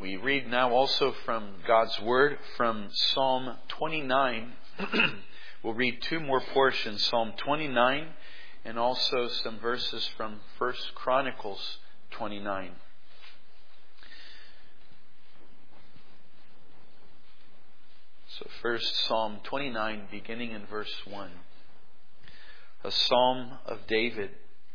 We read now also from God's Word from Psalm 29. We'll read two more portions, Psalm 29 and also some verses from 1 Chronicles 29. So first, Psalm 29, beginning in verse 1. A psalm of David.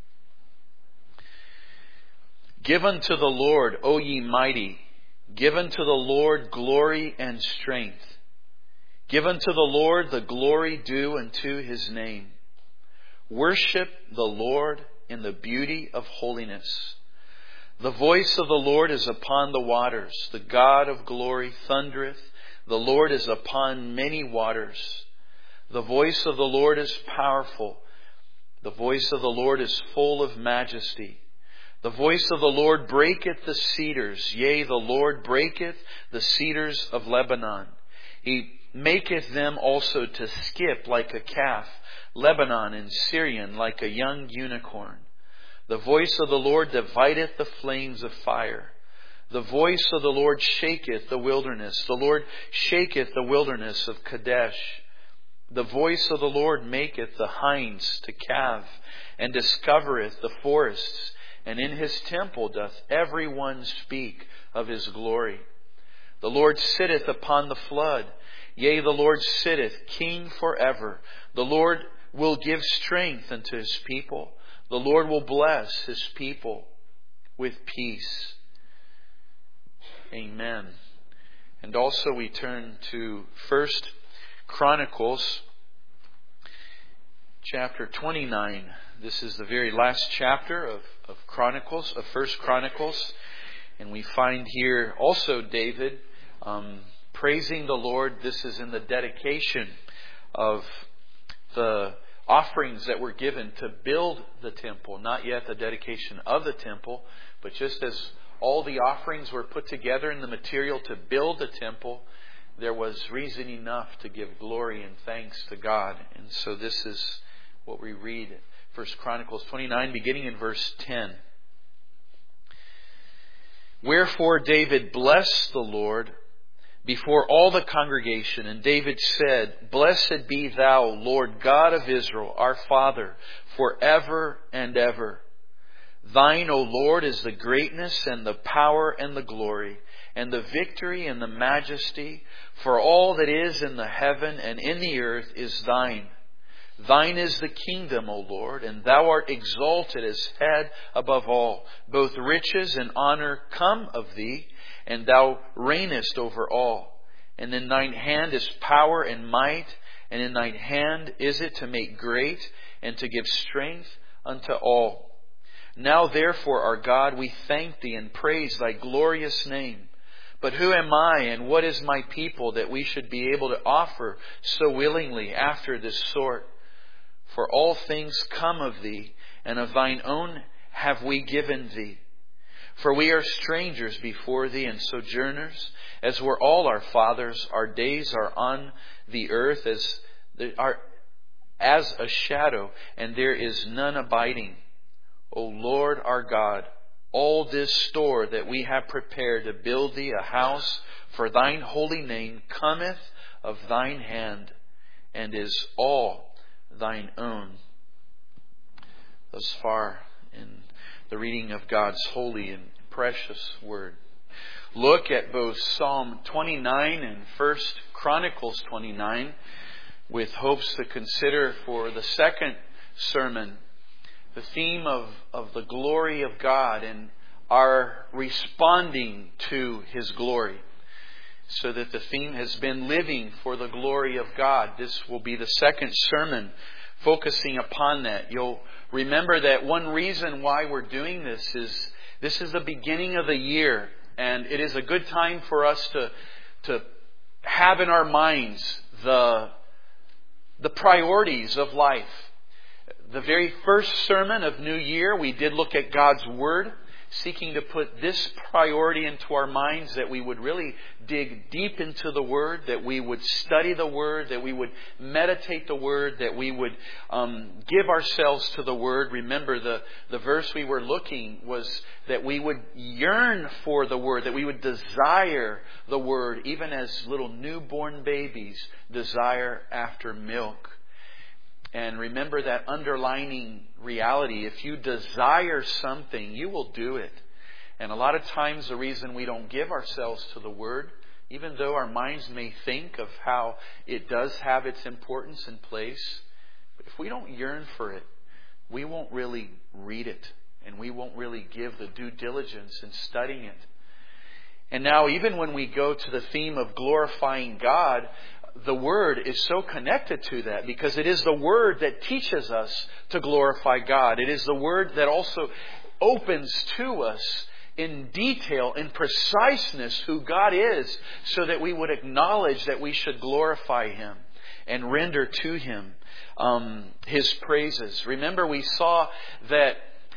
Give unto the Lord, O ye mighty, give unto the Lord glory and strength. Give unto the Lord the glory due unto His name. Worship the Lord in the beauty of holiness. The voice of the Lord is upon the waters. The God of glory thundereth. The Lord is upon many waters. The voice of the Lord is powerful. The voice of the Lord is full of majesty. The voice of the Lord breaketh the cedars. Yea, the Lord breaketh the cedars of Lebanon. He maketh them also to skip like a calf, Lebanon and Syrian like a young unicorn. The voice of the Lord divideth the flames of fire. The voice of the Lord shaketh the wilderness. The Lord shaketh the wilderness of Kadesh. The voice of the Lord maketh the hinds to calve, and discovereth the forests. And in His temple doth every one speak of His glory. The Lord sitteth upon the flood. Yea, the Lord sitteth King forever. The Lord will give strength unto His people. The Lord will bless His people with peace. Amen. And also we turn to 1 Chronicles chapter 29. This is the very last chapter of Chronicles, of 1 Chronicles. And we find here also David praising the Lord. This is in the dedication of the offerings that were given to build the temple. Not yet the dedication of the temple, but just as all the offerings were put together in the material to build the temple, there was reason enough to give glory and thanks to God. And so this is what we read, 1 Chronicles 29, beginning in verse 10. Wherefore David blessed the Lord before all the congregation, and David said, Blessed be Thou, Lord God of Israel, our Father, forever and ever. Thine, O Lord, is the greatness and the power and the glory, and the victory and the majesty, for all that is in the heaven and in the earth is Thine. Thine is the kingdom, O Lord, and Thou art exalted as head above all. Both riches and honor come of Thee, and Thou reignest over all. And in Thine hand is power and might, and in Thine hand is it to make great and to give strength unto all. Now therefore, our God, we thank Thee and praise Thy glorious name. But who am I and what is my people that we should be able to offer so willingly after this sort? For all things come of Thee, and of Thine own have we given Thee. For we are strangers before Thee and sojourners, as were all our fathers. Our days are on the earth as a shadow, and there is none abiding. O Lord our God, all this store that we have prepared to build Thee a house for Thine holy name cometh of Thine hand, and is all Thine own. Thus far in the reading of God's holy and precious Word. Look at both Psalm 29 and 1 Chronicles 29 with hopes to consider for the second sermon the theme of the glory of God and our responding to His glory. So that the theme has been living for the glory of God. This will be the second sermon focusing upon that. You'll remember that one reason why we're doing this is the beginning of the year. And it is a good time for us to have in our minds the priorities of life. The very first sermon of New Year, we did look at God's Word. seeking to put this priority into our minds, that we would really dig deep into the Word, that we would study the Word, that we would meditate the Word, that we would give ourselves to the Word. Remember, the verse we were looking was that we would yearn for the Word, that we would desire the Word, even as little newborn babies desire after milk. And remember that underlining reality. If you desire something, you will do it. And a lot of times the reason we don't give ourselves to the Word, even though our minds may think of how it does have its importance and place, but if we don't yearn for it, we won't really read it. And we won't really give the due diligence in studying it. And now, even when we go to the theme of glorifying God, the Word is so connected to that, because it is the Word that teaches us to glorify God. It is the Word that also opens to us in detail, in preciseness, who God is, so that we would acknowledge that we should glorify Him and render to Him His praises. Remember, we saw that,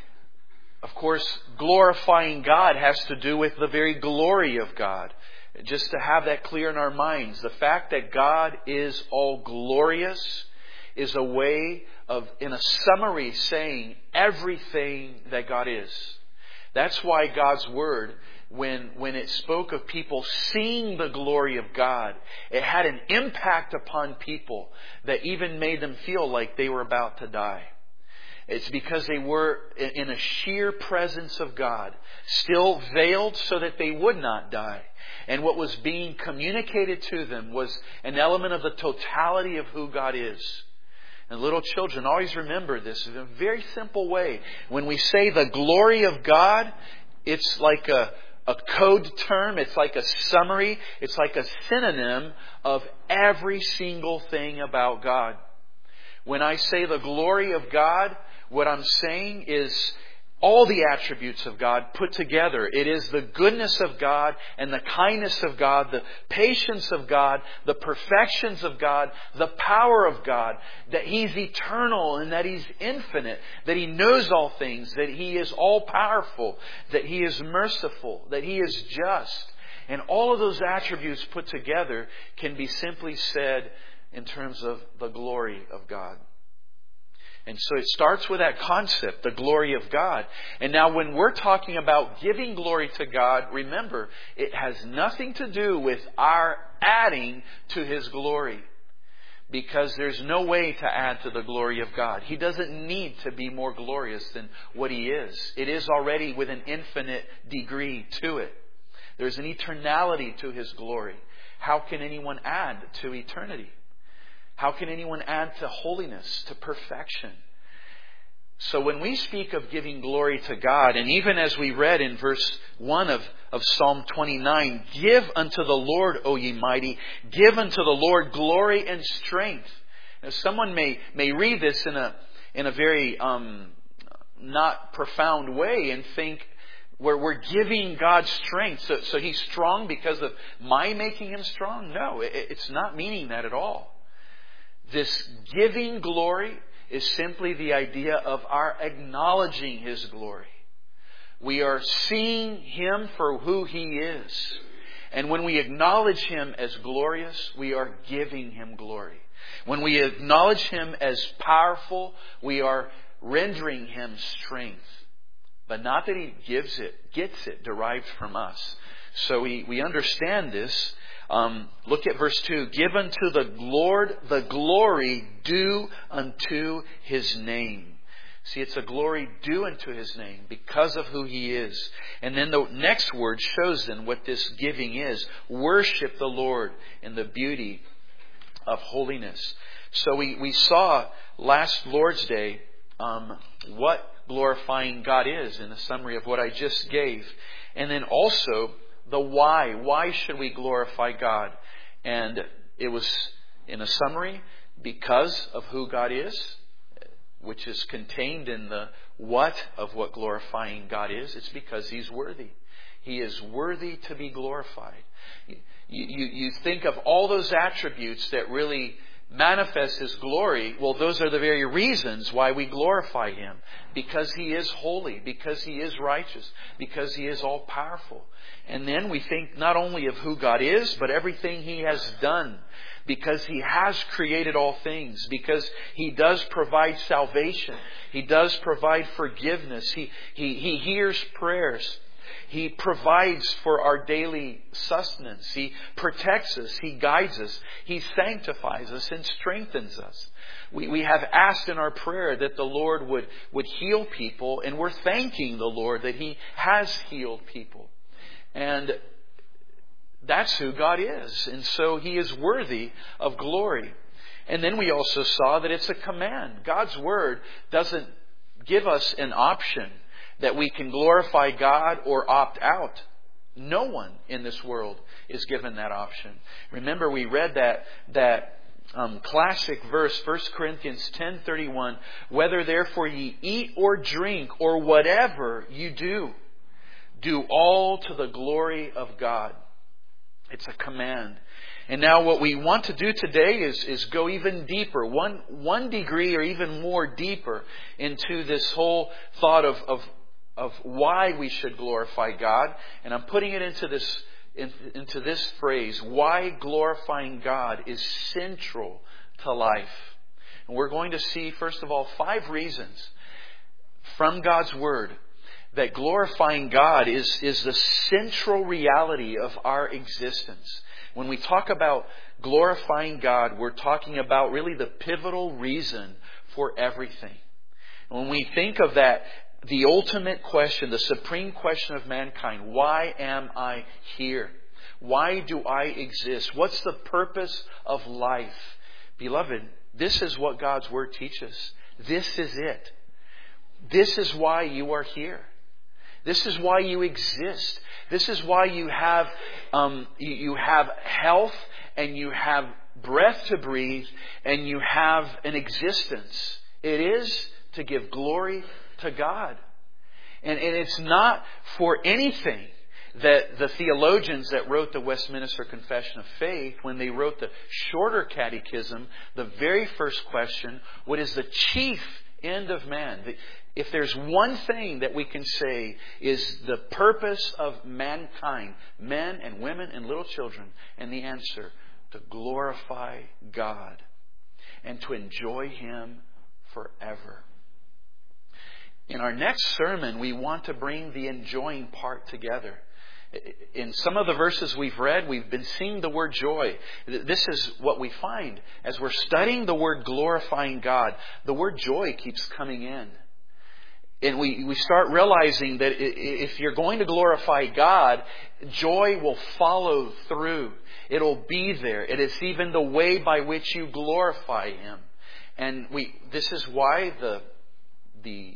of course, glorifying God has to do with the very glory of God. Just to have that clear in our minds, the fact that God is all glorious is a way of, in a summary, saying everything that God is. That's why God's Word, when it spoke of people seeing the glory of God, it had an impact upon people that even made them feel like they were about to die. It's because they were in a sheer presence of God, still veiled so that they would not die. And what was being communicated to them was an element of the totality of who God is. And little children, always remember this in a very simple way. When we say the glory of God, it's like a code term. It's like a summary. It's like a synonym of every single thing about God. When I say the glory of God, what I'm saying is all the attributes of God put together. It is the goodness of God and the kindness of God, the patience of God, the perfections of God, the power of God, that He's eternal and that He's infinite, that He knows all things, that He is all powerful, that He is merciful, that He is just. And all of those attributes put together can be simply said in terms of the glory of God. And so it starts with that concept, the glory of God. And now when we're talking about giving glory to God, remember, it has nothing to do with our adding to His glory. Because there's no way to add to the glory of God. He doesn't need to be more glorious than what He is. It is already with an infinite degree to it. There's an eternality to His glory. How can anyone add to eternity? How can anyone add to holiness, to perfection? So when we speak of giving glory to God, and even as we read in verse 1 of Psalm 29, give unto the Lord, O ye mighty, give unto the Lord glory and strength. Now, someone may read this in a very not profound way and think we're giving God strength. So He's strong because of my making Him strong? No, it's not meaning that at all. This giving glory is simply the idea of our acknowledging His glory. We are seeing Him for who He is. And when we acknowledge Him as glorious, we are giving Him glory. When we acknowledge Him as powerful, we are rendering Him strength. But not that He gets it derived from us. So we understand this. Look at verse 2. Give unto the Lord the glory due unto His name. See, it's a glory due unto His name because of who He is. And then the next word shows then what this giving is. Worship the Lord in the beauty of holiness. So we saw last Lord's Day what glorifying God is in the summary of what I just gave. And then also the why. Why should we glorify God? And it was, in a summary, because of who God is, which is contained in the what of what glorifying God is. It's because He's worthy. He is worthy to be glorified. You think of all those attributes that really manifest His glory, well, those are the very reasons why we glorify Him. Because He is holy, because He is righteous, because He is all-powerful. And then we think not only of who God is, but everything He has done. Because He has created all things. Because He does provide salvation. He does provide forgiveness. He hears prayers. He provides for our daily sustenance. He protects us. He guides us. He sanctifies us and strengthens us. We have asked in our prayer that the Lord would heal people, and we're thanking the Lord that He has healed people. And that's who God is. And so He is worthy of glory. And then we also saw that it's a command. God's Word doesn't give us an option that we can glorify God or opt out. No one in this world is given that option. Remember, we read that classic verse, 1 Corinthians 10:31. Whether therefore ye eat or drink or whatever you do all to the glory of God. It's a command. And now what we want to do today is go even deeper, one degree or even more deeper into this whole thought of why we should glorify God. And I'm putting it into this phrase, why glorifying God is central to life. And we're going to see, first of all, 5 reasons from God's Word that glorifying God is the central reality of our existence. When we talk about glorifying God, we're talking about really the pivotal reason for everything. When we think of that, the ultimate question, the supreme question of mankind, why am I here? Why do I exist? What's the purpose of life? Beloved, this is what God's Word teaches. This is it. This is why you are here. This is why you exist. This is why you have health and you have breath to breathe and you have an existence. It is to give glory to God. And it's not for anything that the theologians that wrote the Westminster Confession of Faith, when they wrote the shorter catechism, the very first question, what is the chief end of man? If there's one thing that we can say is the purpose of mankind, men and women and little children, and the answer, to glorify God and to enjoy Him forever. In our next sermon, we want to bring the enjoying part together. In some of the verses we've read, we've been seeing the word joy. This is what we find. As we're studying the word glorifying God, the word joy keeps coming in. And we start realizing that if you're going to glorify God, joy will follow through. It'll be there. It is even the way by which you glorify Him. And this is why the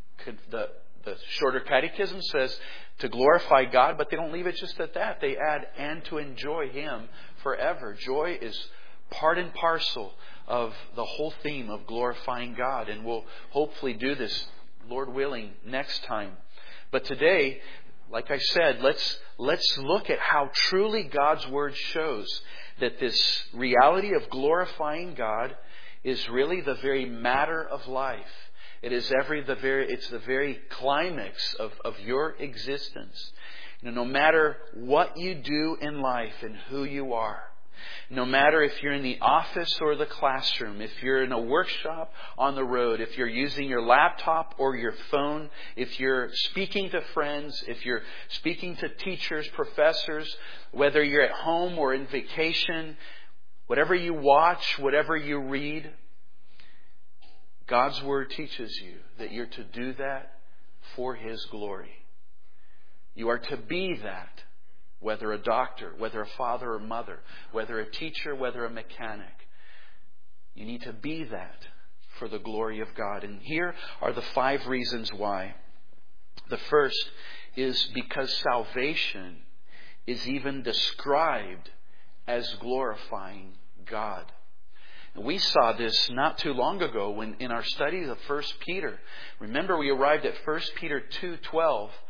shorter catechism says to glorify God, but they don't leave it just at that. They add, and to enjoy Him forever. Joy is part and parcel of the whole theme of glorifying God. And we'll hopefully do this, Lord willing, next time. But today, like I said, let's look at how truly God's Word shows that this reality of glorifying God is really the very matter of life. It is it's the very climax of your existence. No matter what you do in life and who you are, no matter if you're in the office or the classroom, if you're in a workshop on the road, if you're using your laptop or your phone, if you're speaking to friends, if you're speaking to teachers, professors, whether you're at home or in vacation, whatever you watch, whatever you read, God's Word teaches you that you're to do that for His glory. You are to be that, whether a doctor, whether a father or mother, whether a teacher, whether a mechanic. You need to be that for the glory of God. And here are the 5 reasons why. The first is because salvation is even described as glorifying God. And we saw this not too long ago when in our studies of 1 Peter. Remember, we arrived at 1 Peter 2:12.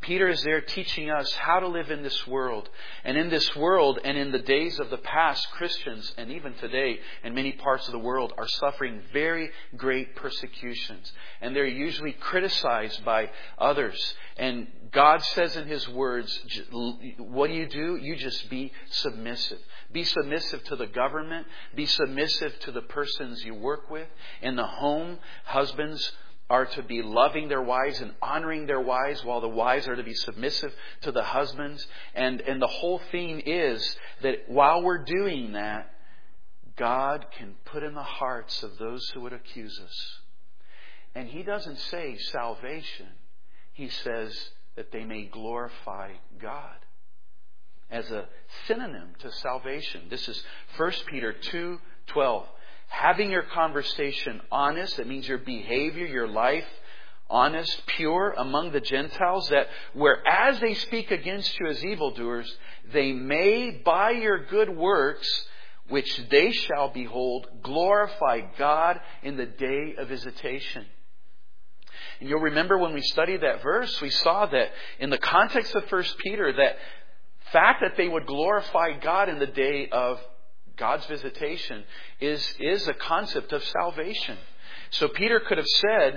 Peter is there teaching us how to live in this world. And in this world and in the days of the past, Christians, and even today in many parts of the world, are suffering very great persecutions. And they're usually criticized by others. And God says in His words, what do? You just be submissive. Be submissive to the government. Be submissive to the persons you work with. In the home, husbands are to be loving their wives and honoring their wives, while the wives are to be submissive to the husbands. And the whole theme is that while we're doing that, God can put in the hearts of those who would accuse us. And He doesn't say salvation. He says that they may glorify God as a synonym to salvation. This is 1 Peter 2:12. Having your conversation honest, that means your behavior, your life, honest, pure among the Gentiles, that whereas they speak against you as evildoers, they may, by your good works, which they shall behold, glorify God in the day of visitation. And you'll remember when we studied that verse, we saw that in the context of 1 Peter, that fact that they would glorify God in the day of God's visitation is a concept of salvation. So Peter could have said,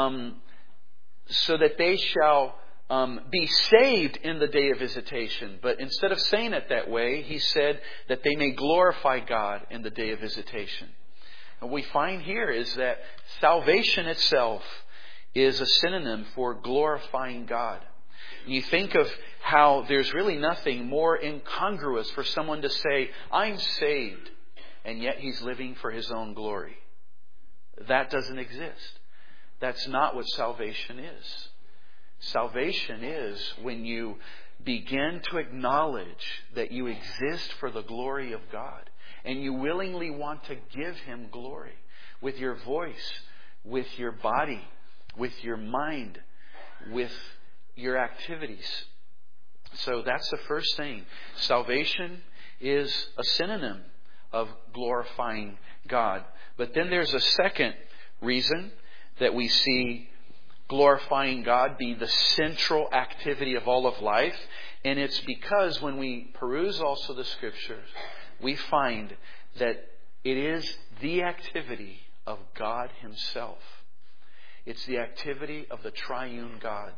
so that they shall be saved in the day of visitation. But instead of saying it that way, he said that they may glorify God in the day of visitation. And what we find here is that salvation itself is a synonym for glorifying God. You think of how there's really nothing more incongruous for someone to say, I'm saved, and yet he's living for his own glory. That doesn't exist. That's not what salvation is. Salvation is when you begin to acknowledge that you exist for the glory of God, and you willingly want to give Him glory with your voice, with your body, with your mind, with your activities. So that's the first thing. Salvation is a synonym of glorifying God. But then there's a second reason that we see glorifying God be the central activity of all of life. And it's because when we peruse also the Scriptures, we find that it is the activity of God Himself. It's the activity of the triune God.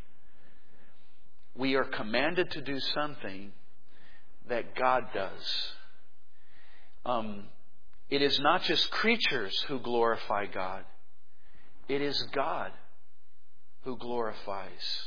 We are commanded to do something that God does. It is not just creatures who glorify God. It is God who glorifies.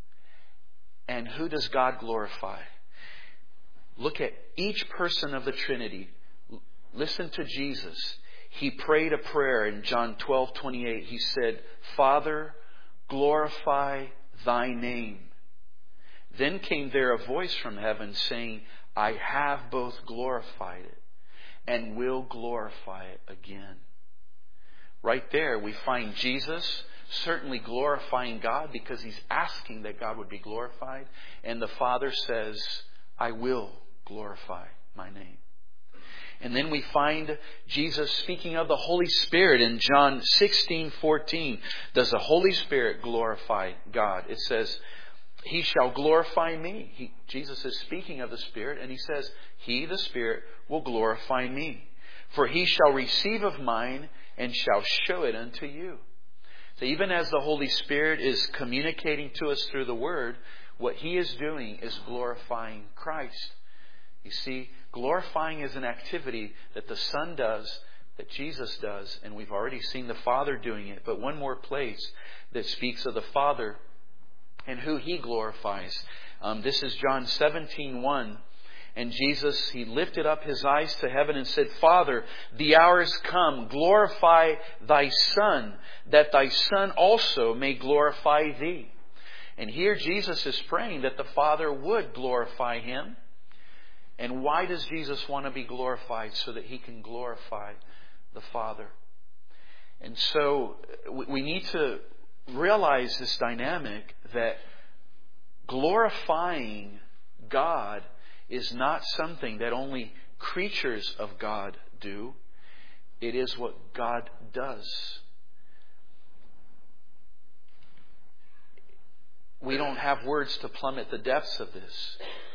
And who does God glorify? Look at each person of the Trinity. Listen to Jesus. He prayed a prayer in John 12:28. He said, Father, glorify Thy name. Then came there a voice from heaven saying, I have both glorified it and will glorify it again. Right there we find Jesus certainly glorifying God because He's asking that God would be glorified. And the Father says, I will glorify my name. And then we find Jesus speaking of the Holy Spirit in John 16:14. Does the Holy Spirit glorify God? It says, He shall glorify me. Jesus is speaking of the Spirit, and He says, He, the Spirit, will glorify me. For He shall receive of mine and shall show it unto you. So even as the Holy Spirit is communicating to us through the Word, what He is doing is glorifying Christ. You see, glorifying is an activity that the Son does, that Jesus does, and we've already seen the Father doing it. But one more place that speaks of the Father and who He glorifies. This is John 17:1. And Jesus, He lifted up His eyes to heaven and said, Father, the hour is come. Glorify Thy Son, that Thy Son also may glorify Thee. And here Jesus is praying that the Father would glorify Him. And why does Jesus want to be glorified? So that He can glorify the Father. And so we need to realize this dynamic that glorifying God is not something that only creatures of God do. It is what God does. we don't have words to plummet the depths of this.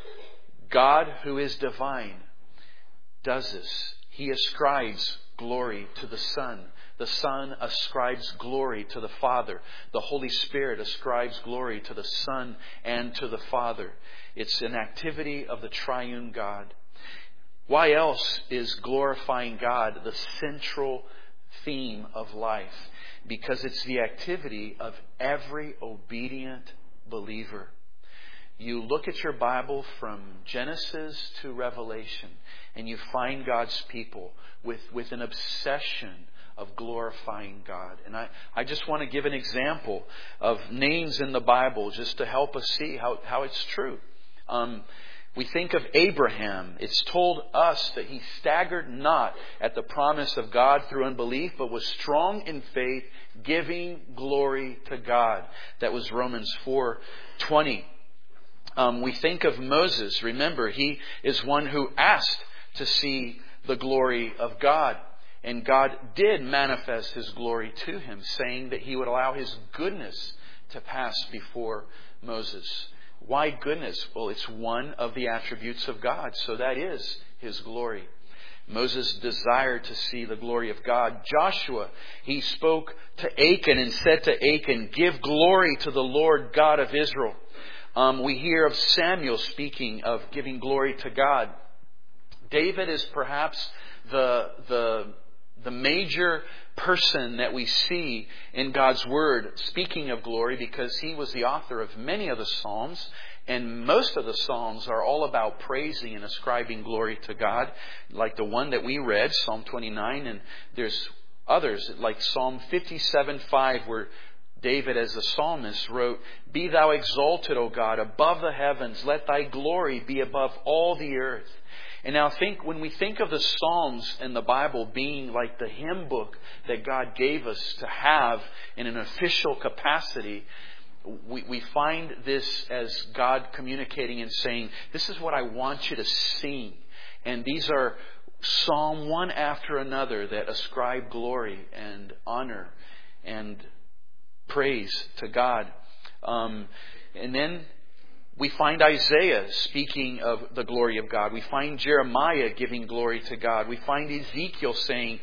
God, who is divine, does this. He ascribes glory to the Son. The Son ascribes glory to the Father. The Holy Spirit ascribes glory to the Son and to the Father. It's an activity of the triune God. Why else is glorifying God the central theme of life? Because it's the activity of every obedient believer. You look at your Bible from Genesis to Revelation, and you find God's people with an obsession of glorifying God. And I just want to give an example of names in the Bible just to help us see how it's true. We think of Abraham. It's told us that he staggered not at the promise of God through unbelief, but was strong in faith, giving glory to God. That was Romans 4:20. We think of Moses. Remember, he is one who asked to see the glory of God. And God did manifest His glory to him, saying that He would allow His goodness to pass before Moses. Why goodness? Well, it's one of the attributes of God. So that is His glory. Moses desired to see the glory of God. Joshua, he spoke to Achan and said to Achan, "Give glory to the Lord God of Israel." We hear of Samuel speaking of giving glory to God. David is perhaps the major person that we see in God's Word speaking of glory, because he was the author of many of the Psalms. And most of the Psalms are all about praising and ascribing glory to God, like the one that we read, Psalm 29. And there's others, like Psalm 57:5, where David, as the psalmist, wrote, "Be thou exalted, O God, above the heavens. Let thy glory be above all the earth." And now when we think of the Psalms in the Bible being like the hymn book that God gave us to have in an official capacity, we find this as God communicating and saying, "This is what I want you to sing." And these are psalm one after another that ascribe glory and honor and praise to God. And then we find Isaiah speaking of the glory of God. We find Jeremiah giving glory to God. We find Ezekiel saying,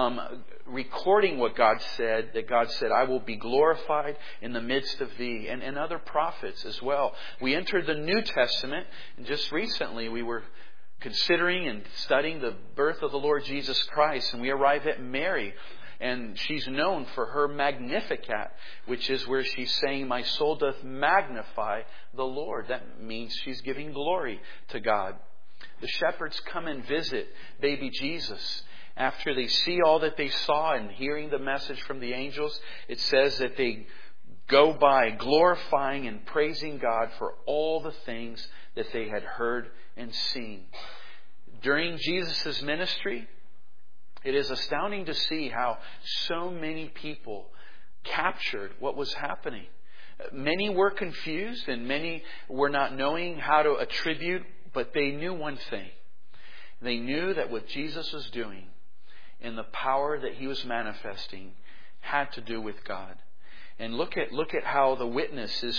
recording what God said, that God said, "I will be glorified in the midst of thee," and other prophets as well. We entered the New Testament, and just recently we were considering and studying the birth of the Lord Jesus Christ, and we arrive at Mary. And she's known for her Magnificat, which is where she's saying, "My soul doth magnify the Lord." That means she's giving glory to God. The shepherds come and visit baby Jesus. After they see all that they saw and hearing the message from the angels, it says that they go by glorifying and praising God for all the things that they had heard and seen. During Jesus' ministry, it is astounding to see how so many people captured what was happening. Many were confused and many were not knowing how to attribute, but they knew one thing. They knew that what Jesus was doing and the power that He was manifesting had to do with God. And look at how the witness is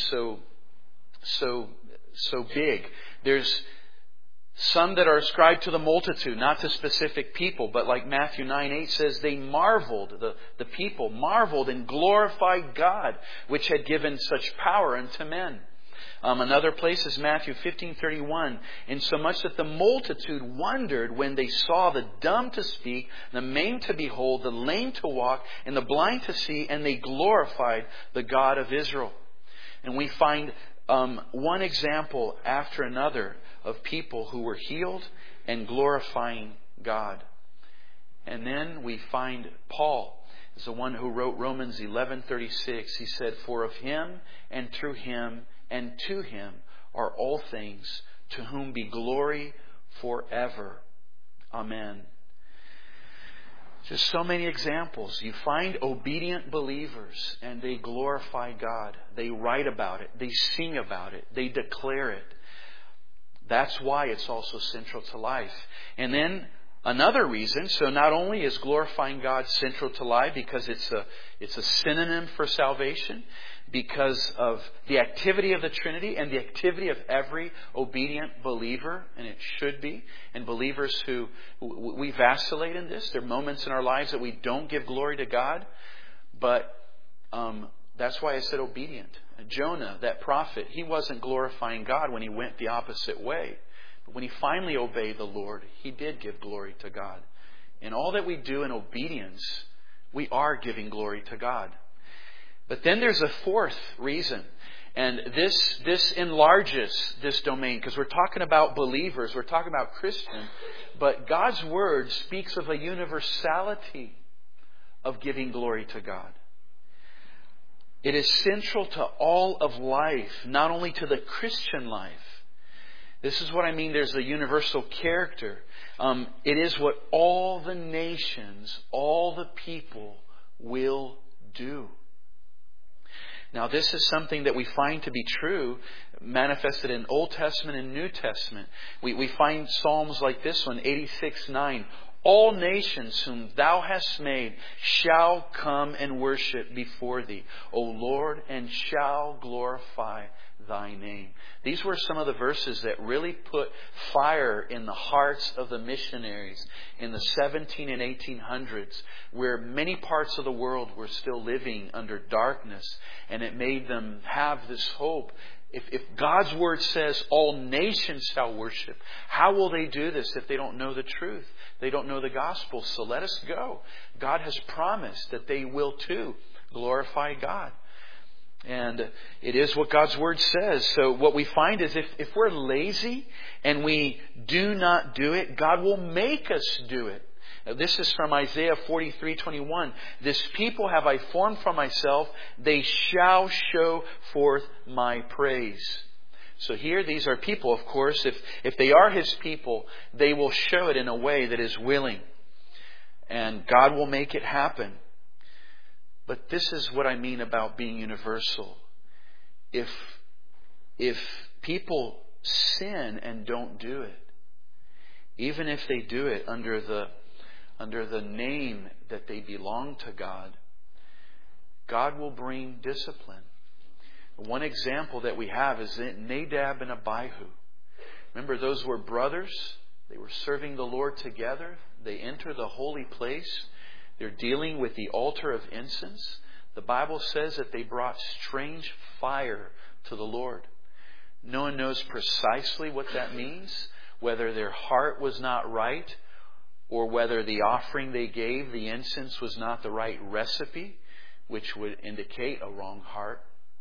so big. There's some that are ascribed to the multitude, not to specific people, but like Matthew 9:8 says, they marveled, the people marveled and glorified God, which had given such power unto men. Another place is Matthew 15:31, insomuch that the multitude wondered when they saw the dumb to speak, the maimed to behold, the lame to walk, and the blind to see, and they glorified the God of Israel. And we find one example after another of people who were healed and glorifying God. And then we find Paul is the one who wrote Romans 11:36. He said, "For of Him and through Him and to Him are all things, to whom be glory forever. Amen." Just so many examples. You find obedient believers and they glorify God. They write about it. They sing about it. They declare it. That's why it's also central to life. And then Another reason, so not only is glorifying God central to life because it's a synonym for salvation, because of the activity of the Trinity and the activity of every obedient believer, and it should be, and believers who we vacillate in this. There are moments in our lives that we don't give glory to God, but that's why I said obedient. Jonah, that prophet, he wasn't glorifying God when he went the opposite way. But when he finally obeyed the Lord, he did give glory to God. In all that we do in obedience, we are giving glory to God. But then there's a fourth reason. And this enlarges this domain because we're talking about believers, we're talking about Christians, but God's Word speaks of a universality of giving glory to God. It is central to all of life, not only to the Christian life. This is what I mean, there's a universal character. It is what all the nations, all the people will do. Now, this is something that we find to be true, manifested in Old Testament and New Testament. We find Psalms like this one, 86:9. All nations whom thou hast made shall come and worship before thee, O Lord, and shall glorify thy name. These were some of the verses that really put fire in the hearts of the missionaries in the 17 and 1800s, where many parts of the world were still living under darkness, and it made them have this hope. If God's Word says all nations shall worship, how will they do this if they don't know the truth? They don't know the gospel. So let us go. God has promised that they will too glorify God. And it is what God's Word says. So what we find is if we're lazy and we do not do it, God will make us do it. Now, this is from Isaiah 43:21. This people have I formed for myself. They shall show forth my praise. So here, these are people, of course. If they are His people, they will show it in a way that is willing. And God will make it happen. But this is what I mean about being universal. If people sin and don't do it, even if they do it under the name that they belong to God, God will bring discipline. One example that we have is Nadab and Abihu. Remember, those were brothers. They were serving the Lord together. They enter the holy place. They're dealing with the altar of incense. The Bible says that they brought strange fire to the Lord. No one knows precisely what that means, whether their heart was not right, or whether the offering they gave, the incense, was not the right recipe, which would indicate a wrong heart.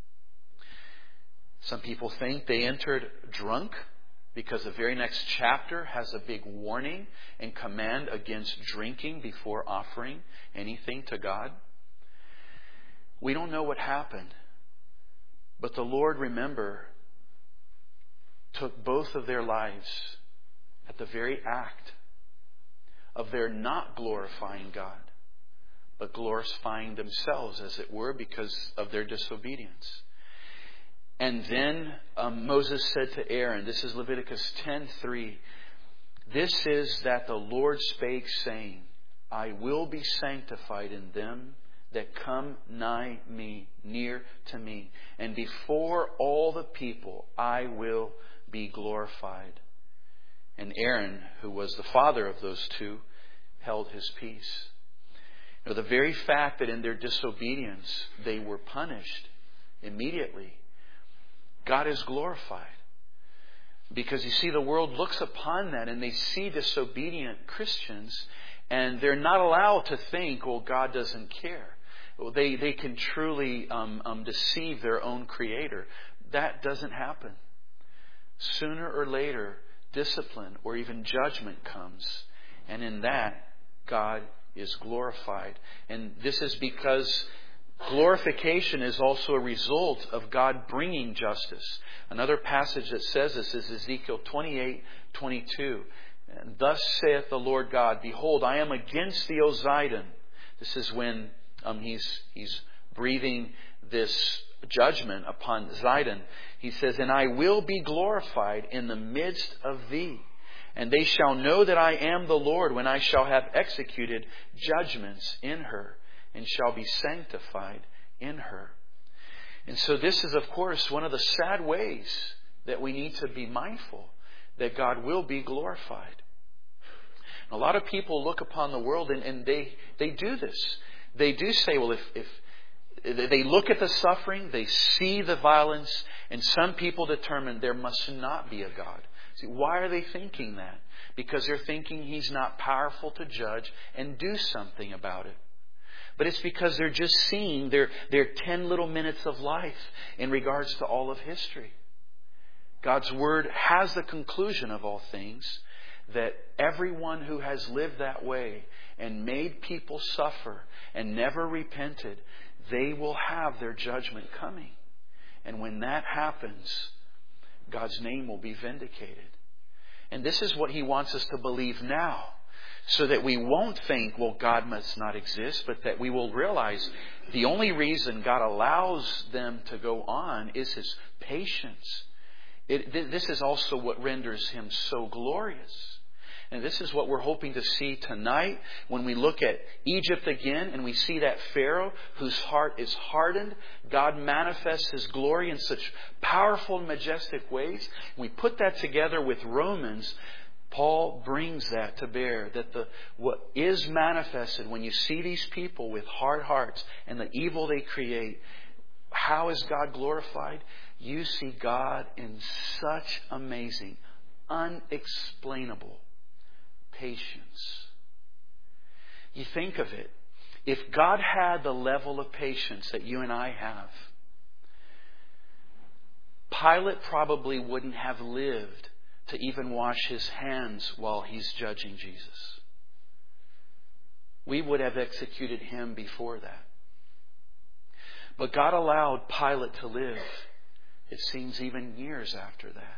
Some people think they entered drunk because the very next chapter has a big warning and command against drinking before offering anything to God. We don't know what happened. But the Lord, remember, took both of their lives at the very act of their not glorifying God, but glorifying themselves, as it were, because of their disobedience. And then Moses said to Aaron, this is Leviticus 10:3, this is that the Lord spake, saying, I will be sanctified in them that come nigh me, near to me, and before all the people I will be glorified. And Aaron, who was the father of those two, held his peace. The very fact that in their disobedience they were punished immediately, God is glorified. Because you see, the world looks upon that and they see disobedient Christians, and they're not allowed to think, well, God doesn't care. They can truly deceive their own Creator. That doesn't happen. Sooner or later, discipline or even judgment comes. And in that, God is glorified. And this is because glorification is also a result of God bringing justice. Another passage that says this is Ezekiel 28:22. And thus saith the Lord God, behold, I am against thee, O Zidon. This is when he's breathing this judgment upon Zidon. He says, and I will be glorified in the midst of thee, And they shall know that I am the Lord when I shall have executed judgments in her and shall be sanctified in her. And so this is, of course, one of the sad ways that we need to be mindful that God will be glorified. A lot of people look upon the world and they do this. They do say, well, if they look at the suffering, they see the violence, and some people determine there must not be a God. See, why are they thinking that? Because they're thinking He's not powerful to judge and do something about it. But it's because they're just seeing their 10 little minutes of life in regards to all of history. God's Word has the conclusion of all things, that everyone who has lived that way and made people suffer and never repented, they will have their judgment coming. And when that happens, God's name will be vindicated. And this is what He wants us to believe now, so that we won't think, well, God must not exist, but that we will realize the only reason God allows them to go on is His patience. This is also what renders Him so glorious. And this is what we're hoping to see tonight when we look at Egypt again and we see that Pharaoh whose heart is hardened. God manifests His glory in such powerful and majestic ways. We put that together with Romans. Paul brings that to bear, that what is manifested when you see these people with hard hearts and the evil they create, how is God glorified? You see God in such amazing, unexplainable patience. You think of it. If God had the level of patience that you and I have, Pilate probably wouldn't have lived to even wash his hands while he's judging Jesus. We would have executed him before that. But God allowed Pilate to live, it seems, even years after that.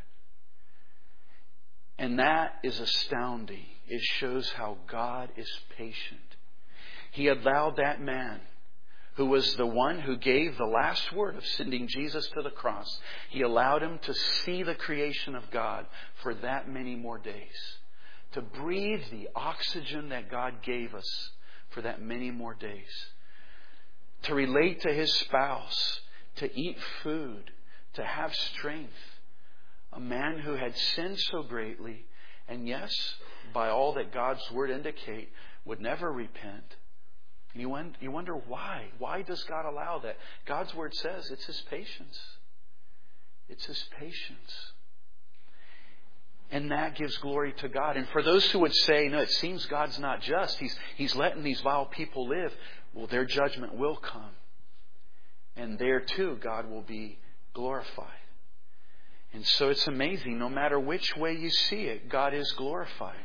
And that is astounding. It shows how God is patient. He allowed that man, who was the one who gave the last word of sending Jesus to the cross, He allowed him to see the creation of God for that many more days. To breathe the oxygen that God gave us for that many more days. To relate to his spouse. To eat food. To have strength. A man who had sinned so greatly, and yes, by all that God's Word indicate, would never repent. And you wonder why. Why does God allow that? God's Word says it's His patience. It's His patience. And that gives glory to God. And for those who would say, no, it seems God's not just. He's letting these vile people live. Well, their judgment will come. And there too, God will be glorified. And so it's amazing. No matter which way you see it, God is glorified.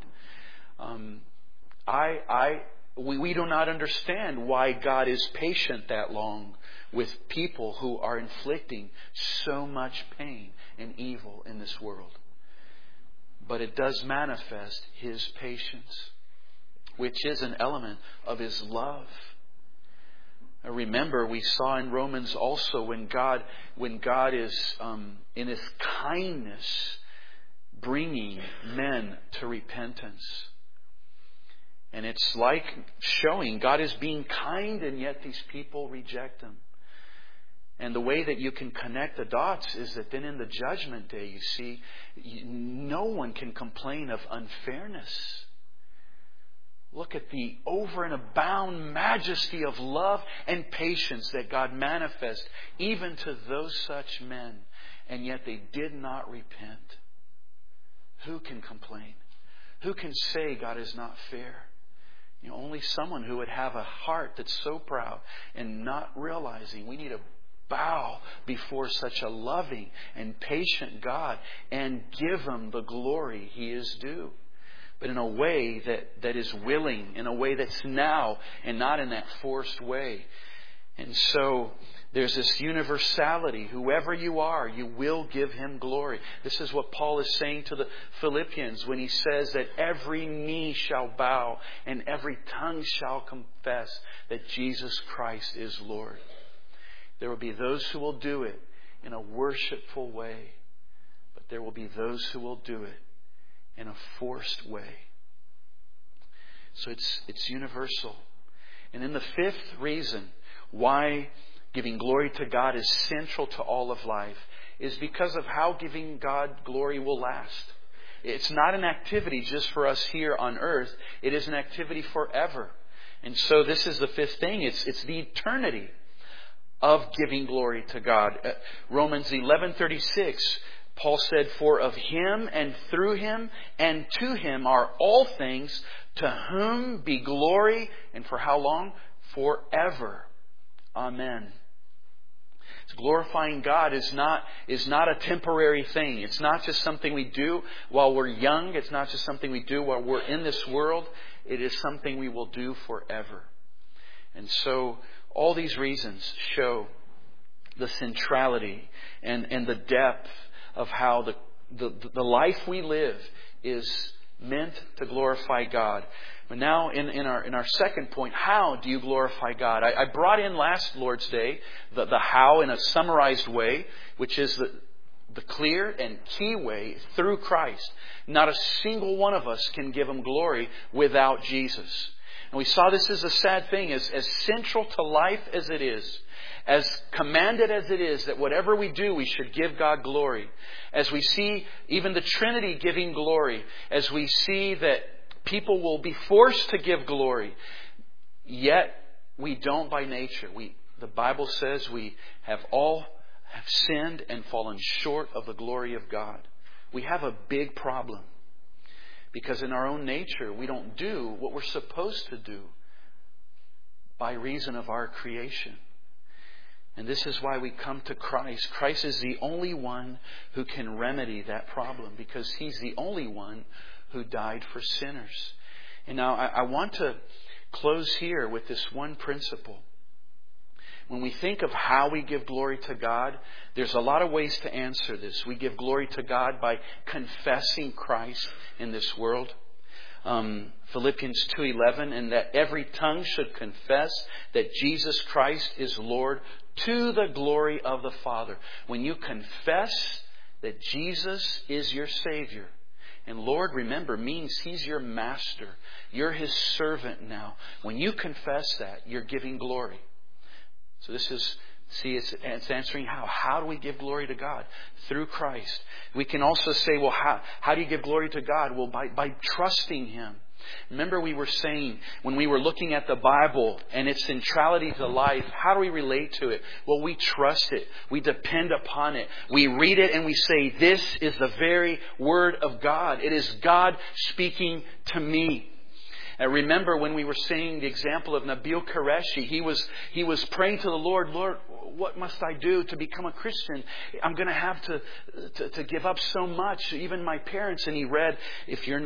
We do not understand why God is patient that long with people who are inflicting so much pain and evil in this world. But it does manifest His patience, which is an element of His love. Remember, we saw in Romans also when God is in His kindness bringing men to repentance. And it's like showing God is being kind, and yet these people reject Him. And the way that you can connect the dots is that then in the judgment day, you see, no one can complain of unfairness. Look at the over and abound majesty of love and patience that God manifests even to those such men. And yet they did not repent. Who can complain? Who can say God is not fair? Only someone who would have a heart that's so proud and not realizing we need to bow before such a loving and patient God and give Him the glory He is due. But in a way that is willing, in a way that's now and not in that forced way. And so there's this universality. Whoever you are, you will give Him glory. This is what Paul is saying to the Philippians when he says that every knee shall bow and every tongue shall confess that Jesus Christ is Lord. There will be those who will do it in a worshipful way, but there will be those who will do it in a forced way. So it's universal. And then the fifth reason why giving glory to God is central to all of life is because of how giving God glory will last. It's not an activity just for us here on earth. It is an activity forever. And so this is the fifth thing. It's the eternity of giving glory to God. Romans 11:36, Paul said, "For of Him and through Him and to Him are all things, to whom be glory," and for how long? Forever. Amen. Glorifying God is not a temporary thing. It's not just something we do while we're young. It's not just something we do while we're in this world. It is something we will do forever. And so all these reasons show the centrality and the depth of how the life we live is meant to glorify God. But now in our second point, how do you glorify God? I brought in last Lord's Day the how in a summarized way, which is the clear and key way through Christ. Not a single one of us can give Him glory without Jesus. And we saw this as a sad thing, as central to life as it is, as commanded as it is, that whatever we do, we should give God glory. As we see even the Trinity giving glory, as we see that people will be forced to give glory, yet we don't by nature. The Bible says we have sinned and fallen short of the glory of God. We have a big problem. Because in our own nature, we don't do what we're supposed to do by reason of our creation. And this is why we come to Christ. Christ is the only one who can remedy that problem, because He's the only one who died for sinners. And now I want to close here with this one principle. When we think of how we give glory to God, there's a lot of ways to answer this. We give glory to God by confessing Christ in this world. Philippians 2:11, and that every tongue should confess that Jesus Christ is Lord, to the glory of the Father. When you confess that Jesus is your Savior, and Lord, remember, means He's your master. You're His servant now. When you confess that, you're giving glory. So this is, it's answering how. How do we give glory to God? Through Christ. We can also say, well, how do you give glory to God? Well, by trusting Him. Remember we were saying, when we were looking at the Bible and its centrality to life, how do we relate to it? Well, we trust it. We depend upon it. We read it and we say, this is the very Word of God. It is God speaking to me. And remember when we were saying the example of Nabil Qureshi, he was praying to the Lord, Lord, what must I do to become a Christian? I'm going to have to give up so much, even my parents. And he read, if you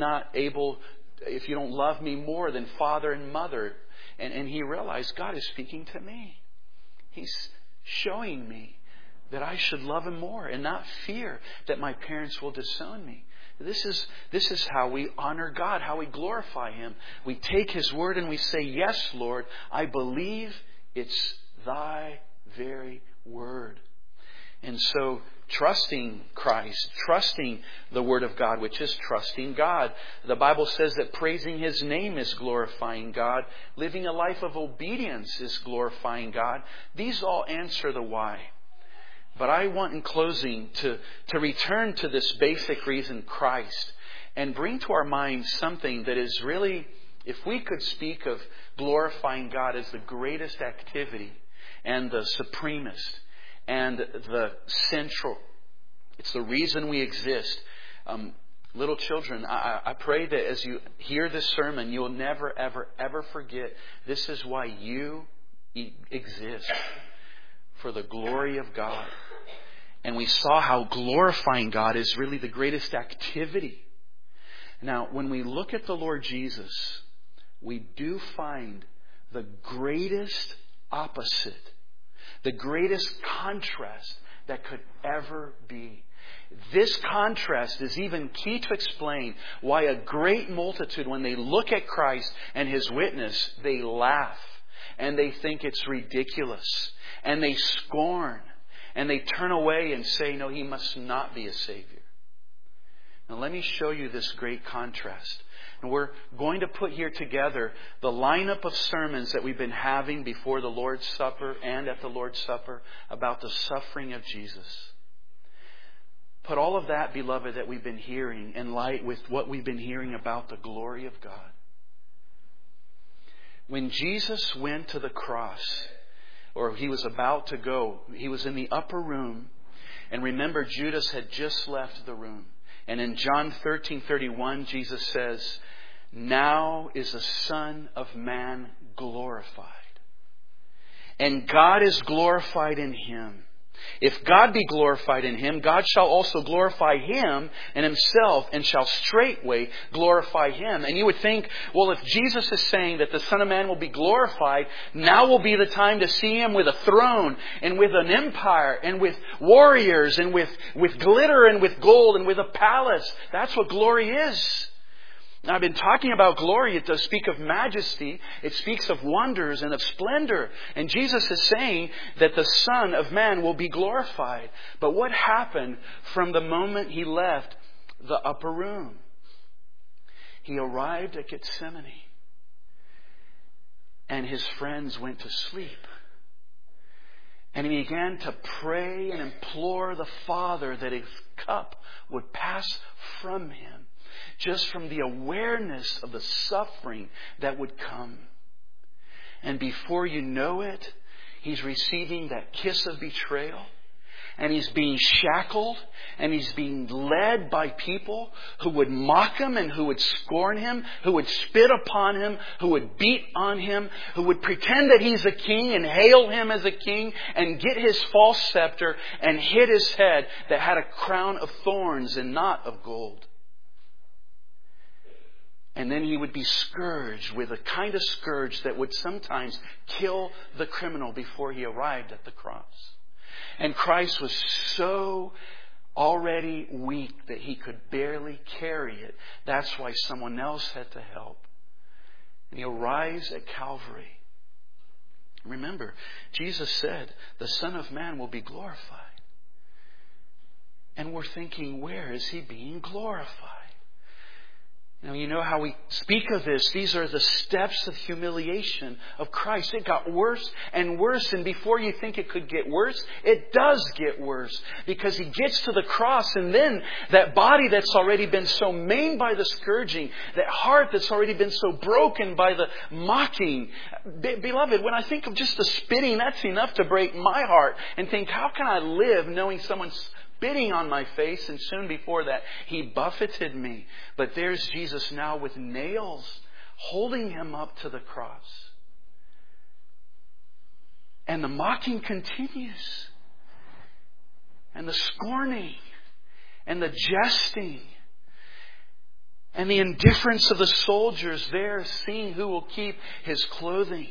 don't love me more than father and mother. And he realized God is speaking to me. He's showing me that I should love Him more and not fear that my parents will disown me. This is how we honor God, how we glorify Him. We take His word and we say, yes, Lord, I believe it's Thy very word. And so trusting Christ, trusting the Word of God, which is trusting God. The Bible says that praising His name is glorifying God. Living a life of obedience is glorifying God. These all answer the why. But I want in closing to return to this basic reason, Christ, and bring to our minds something that is really, if we could speak of glorifying God as the greatest activity and the supremest and the central, it's the reason we exist. Little children, I pray that as you hear this sermon, you'll never, ever, ever forget this is why you exist. For the glory of God. And we saw how glorifying God is really the greatest activity. Now, when we look at the Lord Jesus, we do find the greatest opposite, the greatest contrast that could ever be. This contrast is even key to explain why a great multitude, when they look at Christ and His witness, they laugh and they think it's ridiculous. And they scorn. And they turn away and say, no, He must not be a Savior. Now let me show you this great contrast. And we're going to put here together the lineup of sermons that we've been having before the Lord's Supper and at the Lord's Supper about the suffering of Jesus. Put all of that, beloved, that we've been hearing in light with what we've been hearing about the glory of God. When Jesus went to the cross, or he was about to go, he was in the upper room. And remember, Judas had just left the room. And in John 13:31, Jesus says, "Now is the Son of Man glorified. And God is glorified in Him. If God be glorified in Him, God shall also glorify Him in Himself, and shall straightway glorify Him." And you would think, well, if Jesus is saying that the Son of Man will be glorified, now will be the time to see Him with a throne, and with an empire, and with warriors, and with glitter, and with gold, and with a palace. That's what glory is. Now, I've been talking about glory. It does speak of majesty. It speaks of wonders and of splendor. And Jesus is saying that the Son of Man will be glorified. But what happened from the moment He left the upper room? He arrived at Gethsemane. And His friends went to sleep. And He began to pray and implore the Father that His cup would pass from Him. Just from the awareness of the suffering that would come. And before you know it, He's receiving that kiss of betrayal. And He's being shackled. And He's being led by people who would mock Him and who would scorn Him, who would spit upon Him, who would beat on Him, who would pretend that He's a king and hail Him as a king and get His false scepter and hit His head that had a crown of thorns and not of gold. And then He would be scourged with a kind of scourge that would sometimes kill the criminal before he arrived at the cross. And Christ was so already weak that He could barely carry it. That's why someone else had to help. And He arrives at Calvary. Remember, Jesus said, the Son of Man will be glorified. And we're thinking, where is He being glorified? Now, you know how we speak of this. These are the steps of humiliation of Christ. It got worse and worse. And before you think it could get worse, it does get worse. Because He gets to the cross, and then that body that's already been so maimed by the scourging, that heart that's already been so broken by the mocking. Beloved, when I think of just the spitting, that's enough to break my heart. And think, how can I live knowing someone's spitting on my face, and soon before that He buffeted me. But there's Jesus now with nails holding Him up to the cross. And the mocking continues. And the scorning. And the jesting. And the indifference of the soldiers there, seeing who will keep His clothing.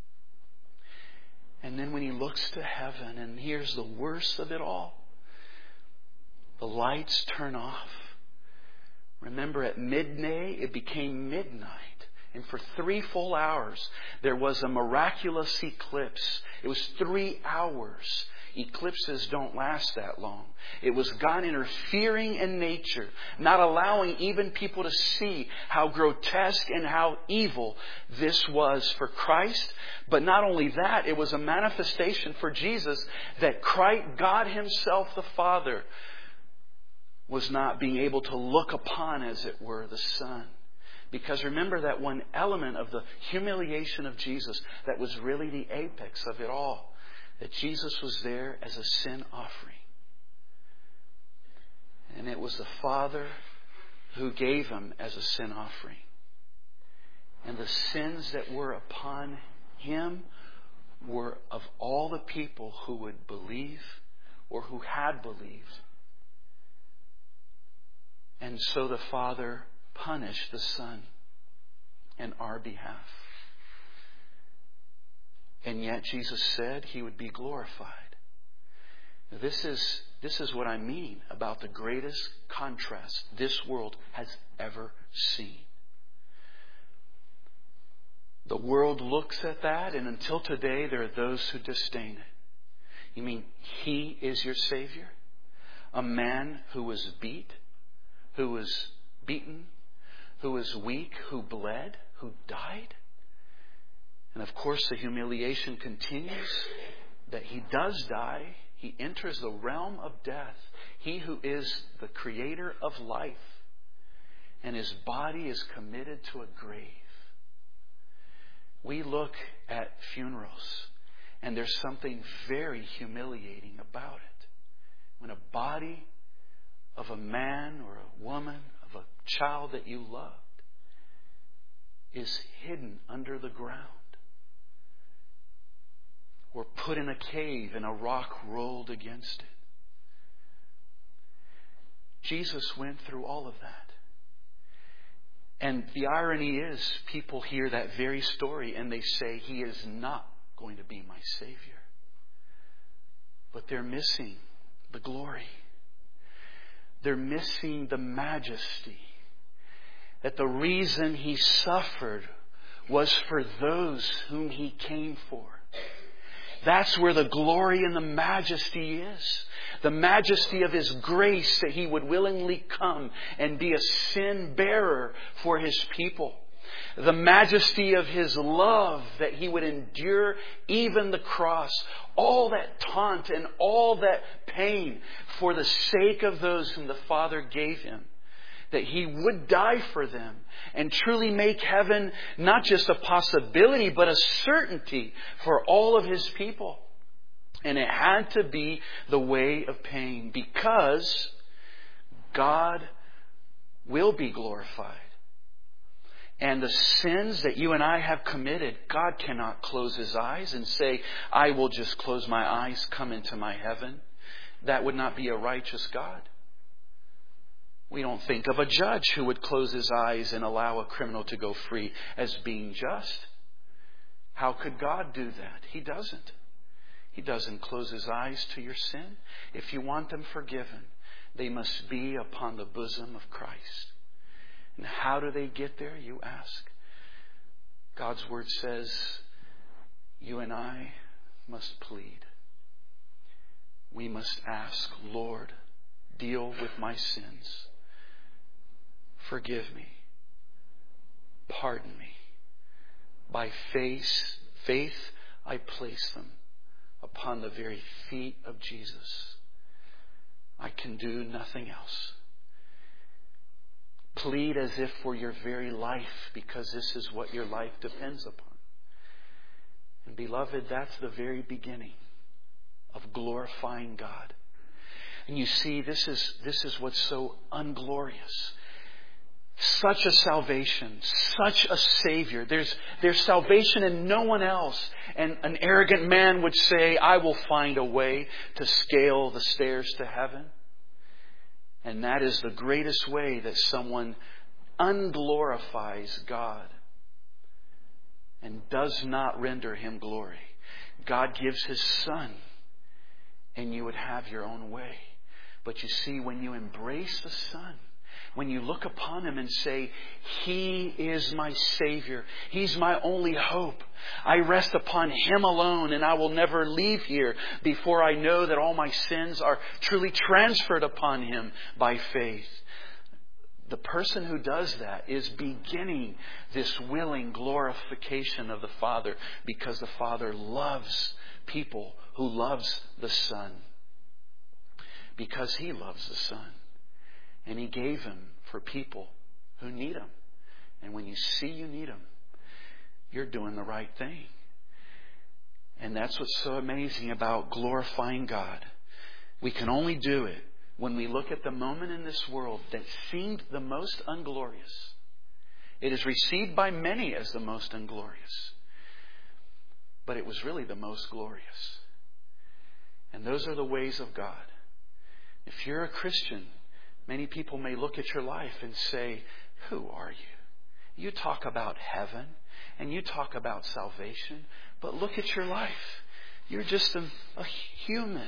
And then when He looks to heaven, and here's the worst of it all. The lights turn off. Remember, at midday, it became midnight. And for 3 full hours, there was a miraculous eclipse. It was 3 hours. Eclipses don't last that long. It was God interfering in nature, not allowing even people to see how grotesque and how evil this was for Christ. But not only that, it was a manifestation for Jesus that Christ, God Himself, the Father, was not being able to look upon, as it were, the Son. Because remember that one element of the humiliation of Jesus that was really the apex of it all. That Jesus was there as a sin offering. And it was the Father who gave Him as a sin offering. And the sins that were upon Him were of all the people who would believe or who had believed. And so the Father punished the Son in our behalf. And yet Jesus said He would be glorified. Now, this is what I mean about the greatest contrast this world has ever seen. The world looks at that, and until today there are those who disdain it. You mean He is your Savior? A man who was beat, who was beaten, who was weak, who bled, who died. And of course the humiliation continues, that He does die. He enters the realm of death. He who is the creator of life. And His body is committed to a grave. We look at funerals, and there's something very humiliating about it. When a body of a man or a woman, of a child that you loved, is hidden under the ground, or put in a cave and a rock rolled against it. Jesus went through all of that. And the irony is, people hear that very story and they say, He is not going to be my Savior. But they're missing the glory. They're missing the majesty. That the reason He suffered was for those whom He came for. That's where the glory and the majesty is. The majesty of His grace, that He would willingly come and be a sin bearer for His people. The majesty of His love, that He would endure even the cross. All that taunt and all that pain for the sake of those whom the Father gave Him. That He would die for them and truly make heaven not just a possibility, but a certainty for all of His people. And it had to be the way of pain, because God will be glorified. And the sins that you and I have committed, God cannot close His eyes and say, I will just close my eyes, come into my heaven. That would not be a righteous God. We don't think of a judge who would close his eyes and allow a criminal to go free as being just. How could God do that? He doesn't. He doesn't close His eyes to your sin. If you want them forgiven, they must be upon the bosom of Christ. And how do they get there, you ask? God's Word says, you and I must plead. We must ask, Lord, deal with my sins. Forgive me. Pardon me. By faith I place them upon the very feet of Jesus. I can do nothing else. Plead as if for your very life, because this is what your life depends upon. And beloved, that's the very beginning of glorifying God. And you see, this is what's so unglorious. Such a salvation, such a Savior. There's salvation in no one else. And an arrogant man would say, I will find a way to scale the stairs to heaven. And that is the greatest way that someone unglorifies God and does not render Him glory. God gives His Son, and you would have your own way. But you see, when you embrace the Son, when you look upon Him and say, He is my Savior. He's my only hope. I rest upon Him alone, and I will never leave here before I know that all my sins are truly transferred upon Him by faith. The person who does that is beginning this willing glorification of the Father, because the Father loves people who loves the Son. Because He loves the Son. And He gave Him for people who need Him. And when you see you need Him, you're doing the right thing. And that's what's so amazing about glorifying God. We can only do it when we look at the moment in this world that seemed the most unglorious. It is received by many as the most unglorious. But it was really the most glorious. And those are the ways of God. If you're a Christian, many people may look at your life and say, who are you? You talk about heaven and you talk about salvation, but look at your life. You're just a human.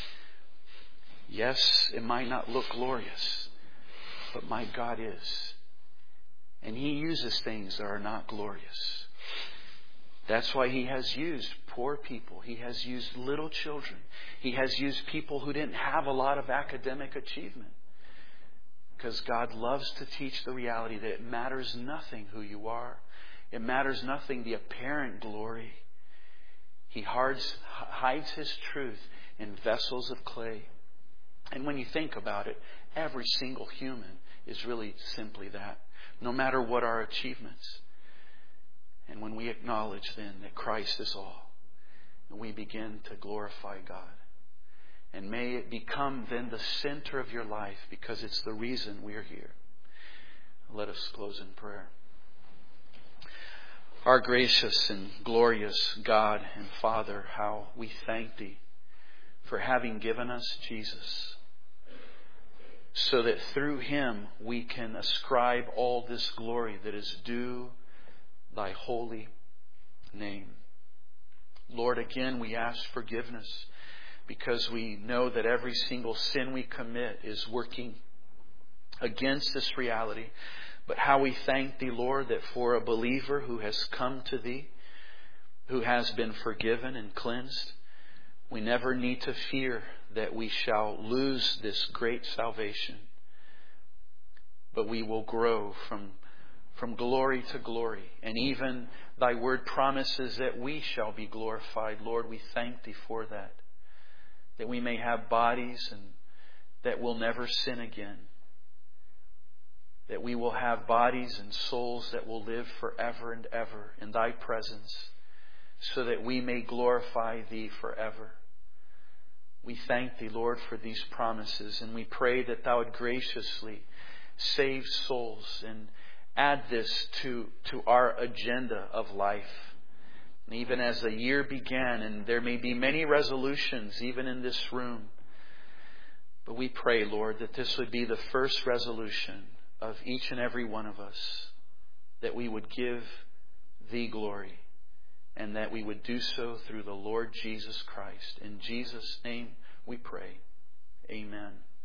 Yes, it might not look glorious, but my God is. And He uses things that are not glorious. That's why He has used poor people. He has used little children. He has used people who didn't have a lot of academic achievement. because God loves to teach the reality that it matters nothing who you are. It matters nothing the apparent glory. He hides His truth in vessels of clay. And when you think about it, every single human is really simply that, no matter what our achievements. And when we acknowledge then that Christ is all, we begin to glorify God. And may it become then the center of your life, because it's the reason we are here. Let us close in prayer. Our gracious and glorious God and Father, how we thank Thee for having given us Jesus, so that through Him we can ascribe all this glory that is due Thy holy name. Lord, again we ask forgiveness, because we know that every single sin we commit is working against this reality. But how we thank Thee, Lord, that for a believer who has come to Thee, who has been forgiven and cleansed, we never need to fear that we shall lose this great salvation. But we will grow from glory to glory. And even Thy Word promises that we shall be glorified. Lord, we thank Thee for that. That we may have bodies and that will never sin again. That we will have bodies and souls that will live forever and ever in Thy presence, so that we may glorify Thee forever. We thank Thee, Lord, for these promises, and we pray that Thou would graciously save souls and add this to our agenda of life. And even as the year began, and there may be many resolutions even in this room, but we pray, Lord, that this would be the first resolution of each and every one of us, that we would give Thee glory, and that we would do so through the Lord Jesus Christ. In Jesus' name we pray. Amen.